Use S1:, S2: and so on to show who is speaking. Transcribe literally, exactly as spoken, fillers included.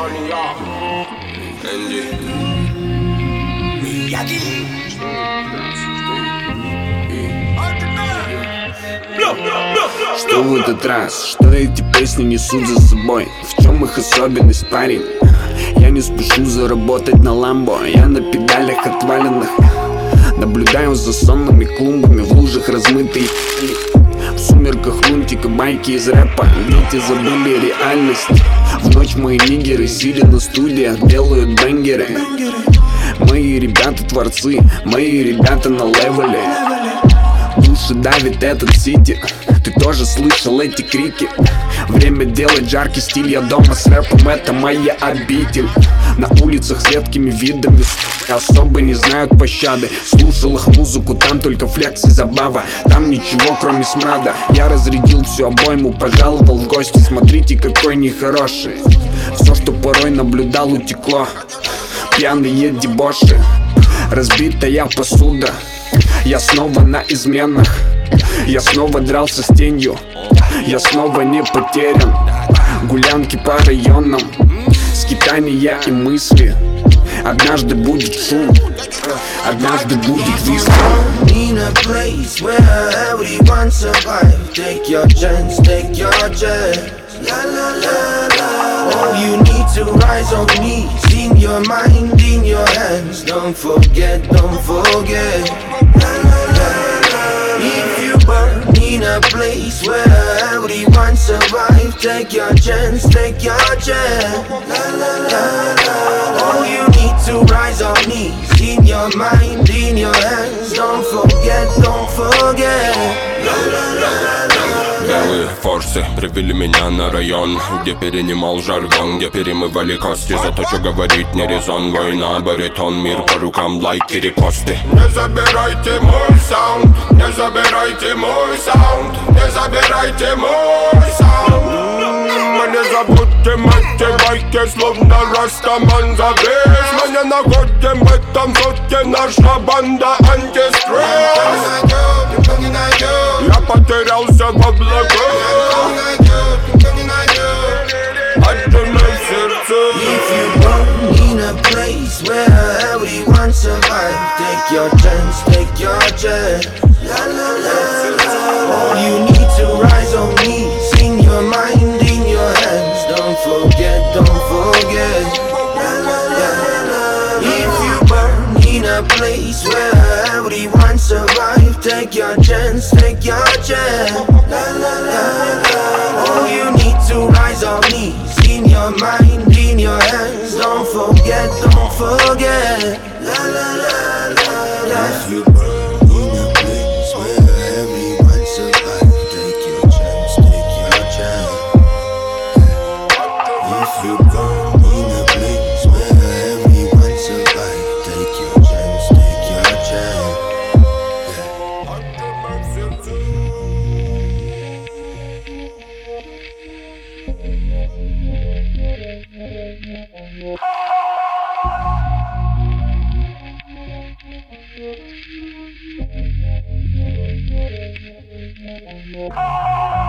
S1: Энди.
S2: Что в этот раз? Что эти песни несут за собой? В чем их особенность, парень? Я не спешу заработать на ламбо. Я на педалях отваленных. Наблюдаю за сонными клумбами, в лужах размытые. В сумерках лунтика байки из рэпа. Дети забыли реальность. В ночь мои нигеры, сидя на студиях, делают бенгеры. Мои ребята творцы, мои ребята на левеле. Души давит этот сити. Ты тоже слышал эти крики? Время делать жаркий стиль. Я дома с рэпом, это моя обитель. На улицах с редкими видами особо не знают пощады. Слушал их музыку, там только флекс и забава. Там ничего кроме смрада. Я разрядил всю обойму, пожаловал в гости. Смотрите, какой нехороший. Все, что порой наблюдал, утекло. Пьяные дебоши, разбитая посуда. Я снова на изменах. Я снова дрался с тенью. Я снова не потерян. Гулянки по районам, скитания и мысли. Однажды будет шум, однажды будет виски.
S3: In a place where everyone survive. Take your chance, take your chance. La la la la. Oh, you need to rise on knees. In your mind, in your hands. Don't forget, don't forget. La la la la. If you burn in a place where everyone survive. Take your chance, take your chance. La la la la. Oh, you need to rise on knees. In your mind, in your hands. Don't forget, don't forget. La la la la.
S1: Белые форсы привели меня на район, где перенимал жаргон, где перемывали кости. За то, что говорить не резон. Война, баритон, мир по рукам, лайки, репосты. Не забирайте мой саунд, не забирайте мой саунд, не забирайте мой саунд. Не забудьте эти байки, словно растаман завис. Мы не находим в этом сутке, наша банда антистресс. Я потерялся в облаках. Отдумай сердце.
S3: If you born in a place where everyone survive. Take your chance, take your chance. La la la la. Oh, you need to rise on knees. In your mind, in your hands. Don't forget, don't forget. La la la la. If you burn in a place where everyone survive. Take your chance, take your chance. La la la la. Oh, you need to rise on knees. In your mind, in your hands. Don't forget, don't forget. La la la la la. If you burn in a place where everyone survive. Take your chance, take your chance. If you burn in a place where everyone survive. Take your chance, take your chance.
S4: Oh